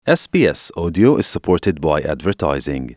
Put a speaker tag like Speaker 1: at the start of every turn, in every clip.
Speaker 1: SBS Audio is supported by advertising.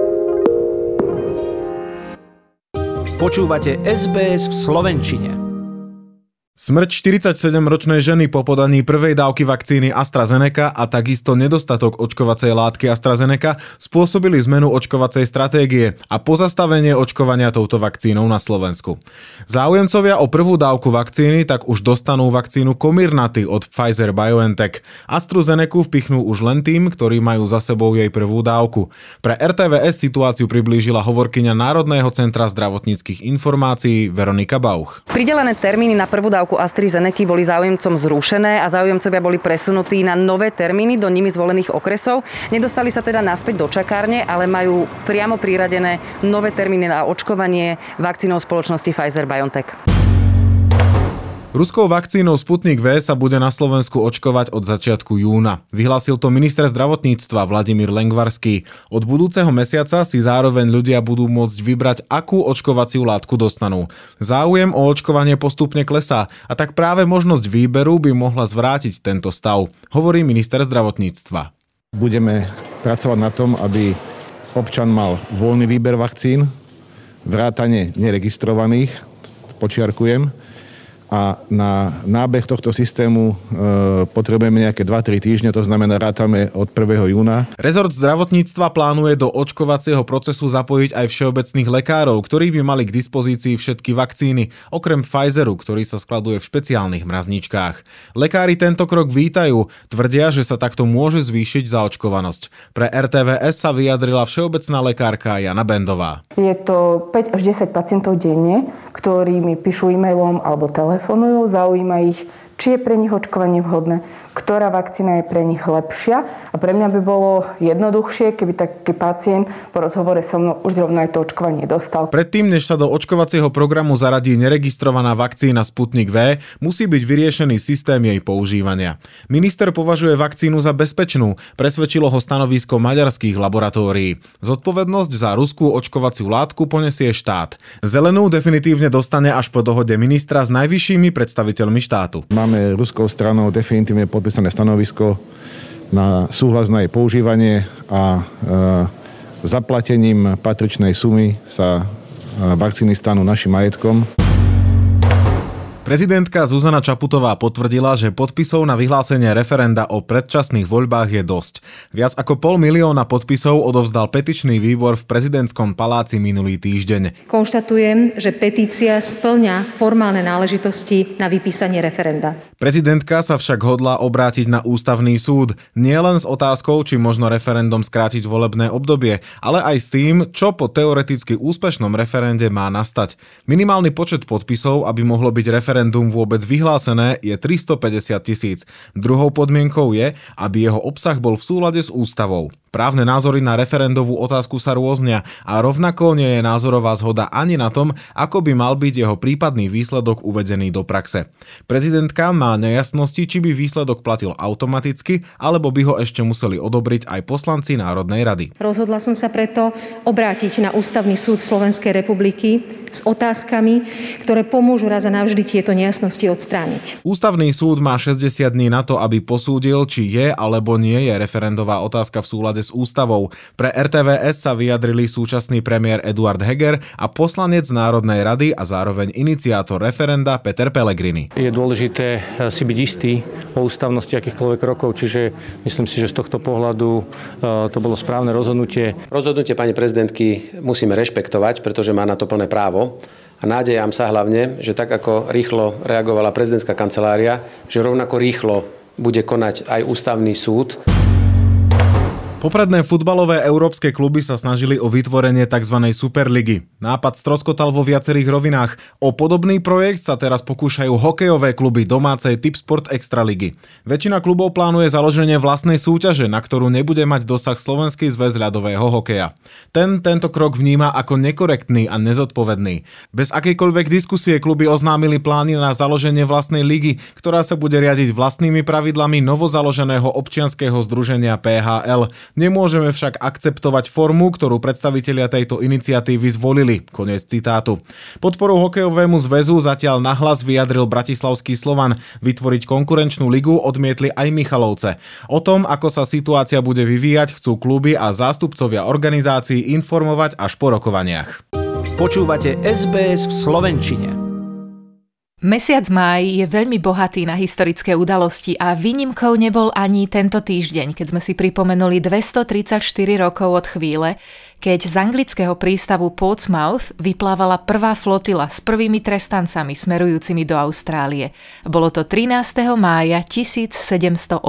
Speaker 2: Počúvate SBS v slovenčine.
Speaker 3: Smrť 47-ročnej ženy po podaní prvej dávky vakcíny AstraZeneca a takisto nedostatok očkovacej látky AstraZeneca spôsobili zmenu očkovacej stratégie a pozastavenie očkovania touto vakcínou na Slovensku. Záujemcovia o prvú dávku vakcíny tak už dostanú vakcínu Comirnaty od Pfizer-BioNTech. AstraZenecu vpichnú už len tým, ktorí majú za sebou jej prvú dávku. Pre RTVS situáciu priblížila hovorkyňa Národného centra zdravotníckych informácií Veronika Bauch.
Speaker 4: Pridelené termíny na prvú dávku AstraZeneca boli záujemcom zrušené a záujemcovia boli presunutí na nové termíny do nimi zvolených okresov. Nedostali sa teda naspäť do čakárne, ale majú priamo priradené nové termíny na očkovanie vakcínou spoločnosti Pfizer-BioNTech.
Speaker 3: Ruskou vakcínou Sputnik V sa bude na Slovensku očkovať od začiatku júna. Vyhlásil to minister zdravotníctva Vladimír Lengvarský. Od budúceho mesiaca si zároveň ľudia budú môcť vybrať, akú očkovaciu látku dostanú. Záujem o očkovanie postupne klesá a tak práve možnosť výberu by mohla zvrátiť tento stav, hovorí minister zdravotníctva.
Speaker 5: Budeme pracovať na tom, aby občan mal voľný výber vakcín, vrátane neregistrovaných, počiarkujem, a na nábeh tohto systému potrebujeme nejaké 2-3 týždne, to znamená rátame od 1. júna.
Speaker 3: Rezort zdravotníctva plánuje do očkovacieho procesu zapojiť aj všeobecných lekárov, ktorí by mali k dispozícii všetky vakcíny, okrem Pfizeru, ktorý sa skladuje v špeciálnych mrazničkách. Lekári tento krok vítajú, tvrdia, že sa takto môže zvýšiť zaočkovanosť. Pre RTVS sa vyjadrila všeobecná lekárka Jana Bendová.
Speaker 6: Je to 5 až 10 pacientov denne, ktorí mi píšu e-mailom alebo telefonujú, zaujíma ich, či je pre nich očkovanie vhodné, ktorá vakcína je pre nich lepšia. A pre mňa by bolo jednoduchšie, keby taký pacient po rozhovore so mnou už rovno aj to očkovanie dostal.
Speaker 3: Predtým, než sa do očkovacieho programu zaradí neregistrovaná vakcína Sputnik V, musí byť vyriešený systém jej používania. Minister považuje vakcínu za bezpečnú, presvedčilo ho stanovisko maďarských laboratórií. Zodpovednosť za ruskú očkovaciu látku ponesie štát. Zelenú definitívne dostane až po dohode ministra s najvyššími predstaviteľmi štátu.
Speaker 5: Máme ruskou stranou definitívne podpísané stanovisko na súhlas na jej používanie a zaplatením patričnej sumy sa vakcíny stanú našim majetkom.
Speaker 3: Prezidentka Zuzana Čaputová potvrdila, že podpisov na vyhlásenie referenda o predčasných voľbách je dosť. Viac ako 500 000 podpisov odovzdal petičný výbor v prezidentskom paláci minulý týždeň.
Speaker 7: Konštatujem, že petícia spĺňa formálne náležitosti na vypísanie referenda.
Speaker 3: Prezidentka sa však hodlá obrátiť na ústavný súd, nielen s otázkou, či možno referendum skrátiť volebné obdobie, ale aj s tým, čo po teoreticky úspešnom referende má nastať. Minimálny počet podpisov, aby mohlo byť referendum vôbec vyhlásené, je 350 000. Druhou podmienkou je, aby jeho obsah bol v súlade s ústavou. Právne názory na referendovú otázku sa rôznia a rovnako nie je názorová zhoda ani na tom, ako by mal byť jeho prípadný výsledok uvedený do praxe. Prezidentka má nejasnosti, či by výsledok platil automaticky, alebo by ho ešte museli odobriť aj poslanci Národnej rady.
Speaker 7: Rozhodla som sa preto obrátiť na Ústavný súd Slovenskej republiky s otázkami, ktoré pomôžu raz a navždy tieto nejasnosti odstrániť.
Speaker 3: Ústavný súd má 60 dní na to, aby posúdil, či je alebo nie je referendová otázka v súlade s ústavou. Pre RTVS sa vyjadrili súčasný premiér Eduard Heger a poslanec Národnej rady a zároveň iniciátor referenda Peter Pellegrini.
Speaker 8: Je dôležité si byť istý o ústavnosti akýchkoľvek krokov, čiže myslím si, že z tohto pohľadu to bolo správne rozhodnutie.
Speaker 9: Rozhodnutie pani prezidentky musíme rešpektovať, pretože má na to plné právo. A nádejam sa hlavne, že tak ako rýchlo reagovala prezidentská kancelária, že rovnako rýchlo bude konať aj ústavný súd.
Speaker 3: Popredné futbalové európske kluby sa snažili o vytvorenie tzv. Superligy. Nápad stroskotal vo viacerých rovinách. O podobný projekt sa teraz pokúšajú hokejové kluby domácej Tipsport Extraligy. Väčšina klubov plánuje založenie vlastnej súťaže, na ktorú nebude mať dosah Slovenský zväz ľadového hokeja. Tento krok vníma ako nekorektný a nezodpovedný. Bez akejkoľvek diskusie kluby oznámili plány na založenie vlastnej ligy, ktorá sa bude riadiť vlastnými pravidlami novozaloženého občianskeho združenia PHL. Nemôžeme však akceptovať formu, ktorú predstavitelia tejto iniciatívy zvolili. Koniec citátu. Podporu hokejovému zväzu zatiaľ nahlas vyjadril bratislavský Slovan. Vytvoriť konkurenčnú ligu odmietli aj Michalovce. O tom, ako sa situácia bude vyvíjať, chcú kluby a zástupcovia organizácií informovať až po rokovaniach.
Speaker 2: Počúvate SBS v slovenčine.
Speaker 10: Mesiac máj je veľmi bohatý na historické udalosti a výnimkou nebol ani tento týždeň, keď sme si pripomenuli 234 rokov od chvíle, keď z anglického prístavu Portsmouth vyplávala prvá flotila s prvými trestancami smerujúcimi do Austrálie. Bolo to 13. mája 1787.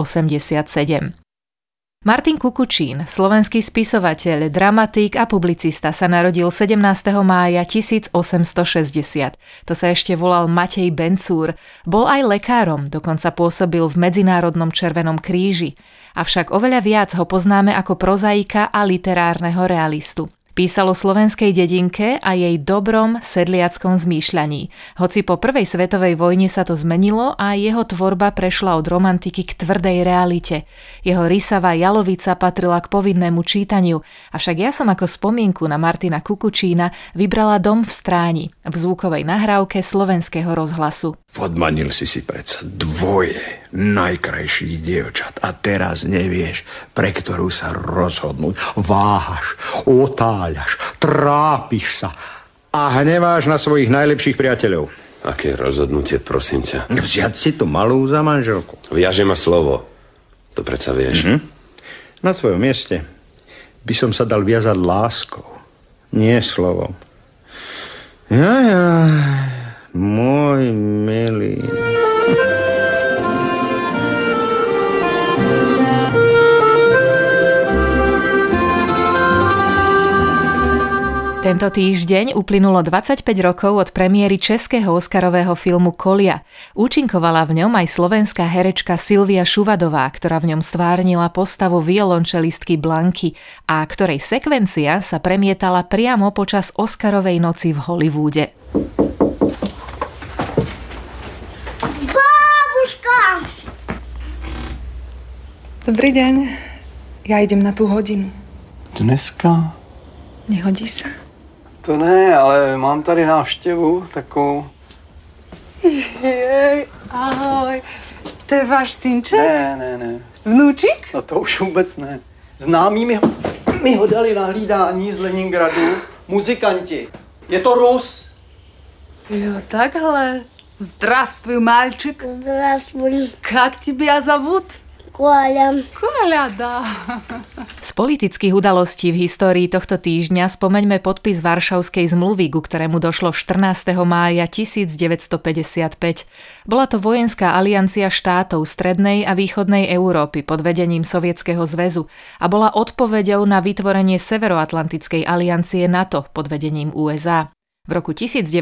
Speaker 10: Martin Kukučín, slovenský spisovateľ, dramatik a publicista, sa narodil 17. mája 1860. To sa ešte volal Matej Bencúr. Bol aj lekárom, dokonca pôsobil v Medzinárodnom červenom kríži. Avšak oveľa viac ho poznáme ako prozaika a literárneho realistu. Písal o slovenskej dedinke a jej dobrom sedliackom zmýšľaní. Hoci po prvej svetovej vojne sa to zmenilo a jeho tvorba prešla od romantiky k tvrdej realite. Jeho rysavá jalovica patrila k povinnému čítaniu, avšak ja som ako spomienku na Martina Kukučína vybrala Dom v Stráni v zvukovej nahrávke Slovenského rozhlasu.
Speaker 11: Odmanil si predsa dvoje najkrajších dievčat a teraz nevieš, pre ktorú sa rozhodnúť. Váhaš, otáľaš, trápiš sa a hneváš na svojich najlepších priateľov.
Speaker 12: Aké rozhodnutie, prosím ťa?
Speaker 11: Vziať si tú malú za manželku.
Speaker 12: Viaže ma slovo. To predsa vieš.
Speaker 11: Na tvojom mieste by som sa dal viazať láskou, nie slovom. Môj milý.
Speaker 10: Tento týždeň uplynulo 25 rokov od premiéry českého oscarového filmu Kolia. Účinkovala v ňom aj slovenská herečka Silvia Šuvadová, ktorá v ňom stvárnila postavu violončelistky Blanky a ktorej sekvencia sa premietala priamo počas Oscarovej noci v Hollywoode.
Speaker 13: Dobrý deň. Ja idem na tú hodinu.
Speaker 14: Dneska?
Speaker 13: Nehodí sa?
Speaker 14: To ne, ale mám tady návštěvu takovou.
Speaker 13: Jej, ahoj. To je váš synček?
Speaker 14: Ne.
Speaker 13: Vnúčik?
Speaker 14: No to už vůbec ne. Známí mi ho dali na hlídání z Leningradu. Muzikanti. Je to Rus.
Speaker 13: Jo, takhle. Здравствуй, мальчик.
Speaker 15: Здравствуй.
Speaker 13: Как тебя зовут? Коля, да.
Speaker 10: Z politických udalostí v histórii tohto týždňa spomeňme podpis Varšavskej zmluvy, ku ktorému došlo 14. mája 1955. Bola to vojenská aliancia štátov strednej a východnej Európy pod vedením Sovietskeho zväzu a bola odpoveďou na vytvorenie Severoatlantickej aliancie NATO pod vedením USA. V roku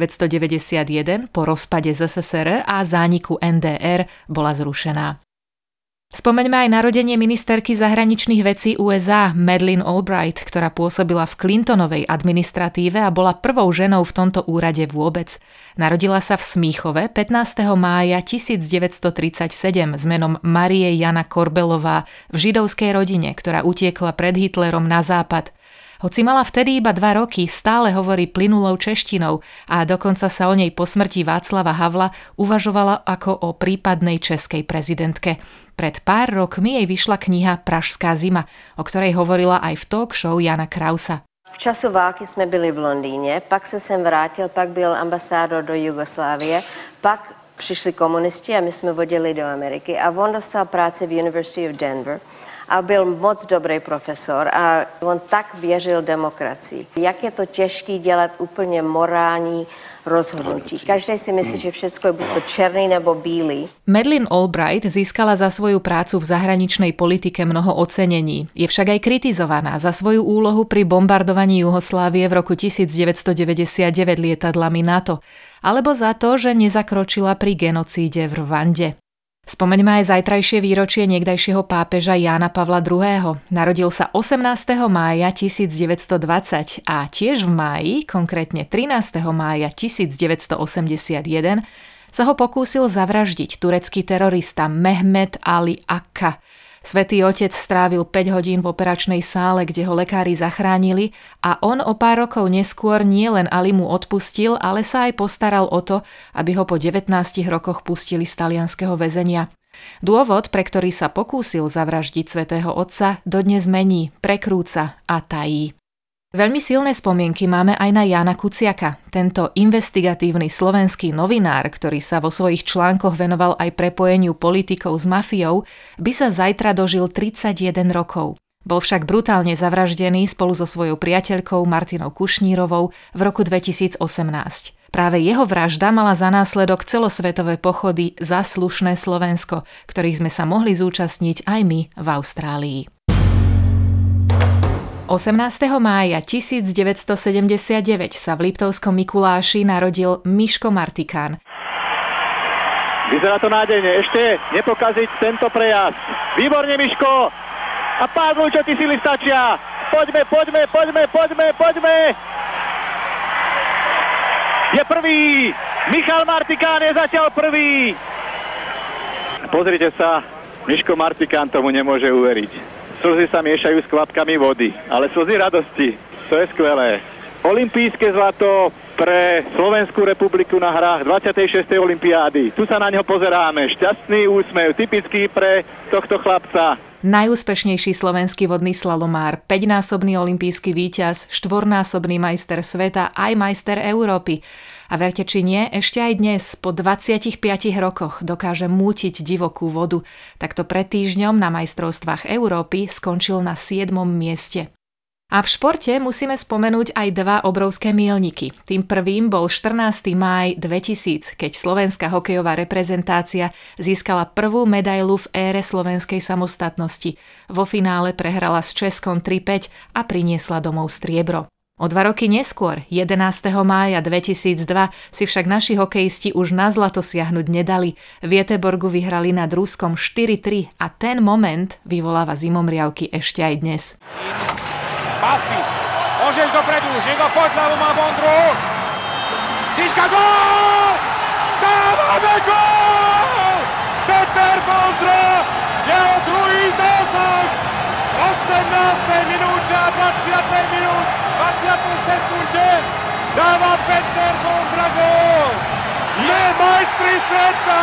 Speaker 10: 1991 po rozpade ZSSR a zániku NDR bola zrušená. Spomeňme aj narodenie ministerky zahraničných vecí USA Madeleine Albright, ktorá pôsobila v Clintonovej administratíve a bola prvou ženou v tomto úrade vôbec. Narodila sa v Smíchove 15. mája 1937 s menom Marie Jana Korbelová v židovskej rodine, ktorá utiekla pred Hitlerom na západ. Hoci mala vtedy iba 2 roky, stále hovorí plynulou češtinou a dokonca sa o nej po smrti Václava Havla uvažovala ako o prípadnej českej prezidentke. Pred pár rokmi jej vyšla kniha Pražská zima, o ktorej hovorila aj v talk show Jana Krausa.
Speaker 15: V času války jsme byli v Londýně, pak se sem vrátil, pak byl ambasádor do Jugoslávie, pak přišli komunisti a my jsme vodili do Ameriky a on dostal práci v University of Denver. A byl moc dobrý profesor a on tak věřil demokracii. Jak je to těžké dělat úplně morální rozhodnutí. Každý si myslí, že všetko je buď to černý nebo bílý.
Speaker 10: Madeleine Albright získala za svoju prácu v zahraničnej politike mnoho ocenení. Je však aj kritizovaná za svoju úlohu pri bombardovaní Juhoslávie v roku 1999 lietadlami NATO, alebo za to, že nezakročila pri genocíde v Rwande. Spomeňme aj zajtrajšie výročie niekdajšieho pápeža Jána Pavla II. Narodil sa 18. mája 1920 a tiež v máji, konkrétne 13. mája 1981, sa ho pokúsil zavraždiť turecký terorista Mehmet Ali Akka. Svätý Otec strávil 5 hodín v operačnej sále, kde ho lekári zachránili a on o pár rokov neskôr nielen Alimu odpustil, ale sa aj postaral o to, aby ho po 19 rokoch pustili z talianskeho väzenia. Dôvod, pre ktorý sa pokúsil zavraždiť Svätého Otca, dodnes mení, prekrúca a tají. Veľmi silné spomienky máme aj na Jána Kuciaka. Tento investigatívny slovenský novinár, ktorý sa vo svojich článkoch venoval aj prepojeniu politikov s mafiou, by sa zajtra dožil 31 rokov. Bol však brutálne zavraždený spolu so svojou priateľkou Martinou Kušnírovou v roku 2018. Práve jeho vražda mala za následok celosvetové pochody za slušné Slovensko, ktorých sme sa mohli zúčastniť aj my v Austrálii. 18. mája 1979 sa v Liptovskom Mikuláši narodil Miško Martikán.
Speaker 16: Vyzerá to nádejne, ešte nepokaziť tento prejazd. Výborne, Miško! A Pavlu, čo ti sily stačia? Poďme! Je prvý! Michal Martikán je zatiaľ prvý! Pozrite sa, Miško Martikán tomu nemôže uveriť. Slzy sa miešajú s kvapkami vody, ale slzy radosti, to je skvelé. Olympijské zlato pre Slovenskú republiku na hrách 26. olympiády. Tu sa na ňo pozeráme, šťastný úsmev, typický pre tohto chlapca.
Speaker 10: Najúspešnejší slovenský vodný slalomár, 5-násobný olympijský víťaz, 4-násobný majster sveta, aj majster Európy. A verte či nie, ešte aj dnes, po 25 rokoch, dokáže mútiť divokú vodu. Takto pred týždňom na majstrovstvách Európy skončil na 7. mieste. A v športe musíme spomenúť aj 2 obrovské míľniky. Tým prvým bol 14. máj 2000, keď slovenská hokejová reprezentácia získala prvú medailu v ére slovenskej samostatnosti. Vo finále prehrala s Českom 3-5 a priniesla domov striebro. O 2 roky neskôr, 11. mája 2002, si však naši hokejisti už na zlato siahnuť nedali. V Göteborgu vyhrali nad Ruskom 4-3 a ten moment vyvoláva zimomriavky ešte aj dnes.
Speaker 17: Pavky, môžeš dopredu, Žigo, poď ľavú, má Bondru. Tyška, gól! Dávame gól! Peter Bondra, jeho druhý zásah! 18. minúte a 20. minút, 20. sekunde dáva Peter Bondra gól! Sme majstri sveta!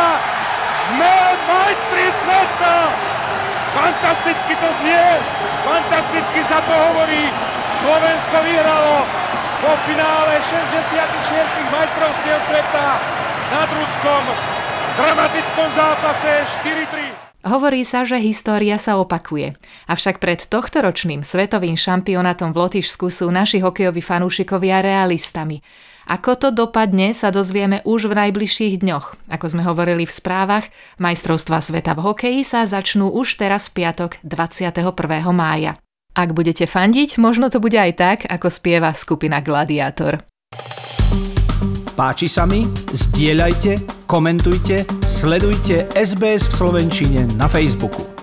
Speaker 17: Fantasticky to znie, fantasticky sa to hovorí. Slovensko vyhralo vo finále 66. majstrovstiev sveta nad Ruskom v dramatickom zápase 4-3.
Speaker 10: Hovorí sa, že história sa opakuje. Avšak pred tohtoročným svetovým šampionátom v Lotyšsku sú naši hokejoví fanúšikovia realistami. Ako to dopadne, sa dozvieme už v najbližších dňoch. Ako sme hovorili v správach, majstrovstvá sveta v hokeji sa začnú už teraz v piatok 21. mája. Ak budete fandiť, možno to bude aj tak, ako spieva skupina Gladiátor.
Speaker 2: Páči sa mi? Zdieľajte, komentujte, sledujte SBS v slovenčine na Facebooku.